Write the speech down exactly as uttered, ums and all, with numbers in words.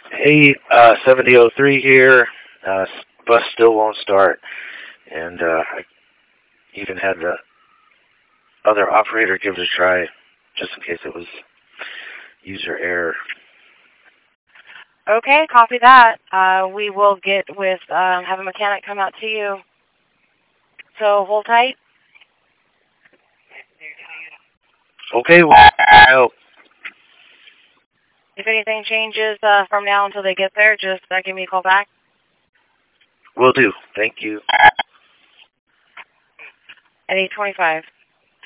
Hey, uh, seventy oh three here. Uh, bus still won't start. And uh, I even had the other operator give it a try just in case it was user error. Okay, copy that. Uh, we will get with, um, have a mechanic come out to you. So hold tight. Okay, well, If anything changes uh, from now until they get there, just uh, give me a call back. will do. Thank you. At eight twenty-five.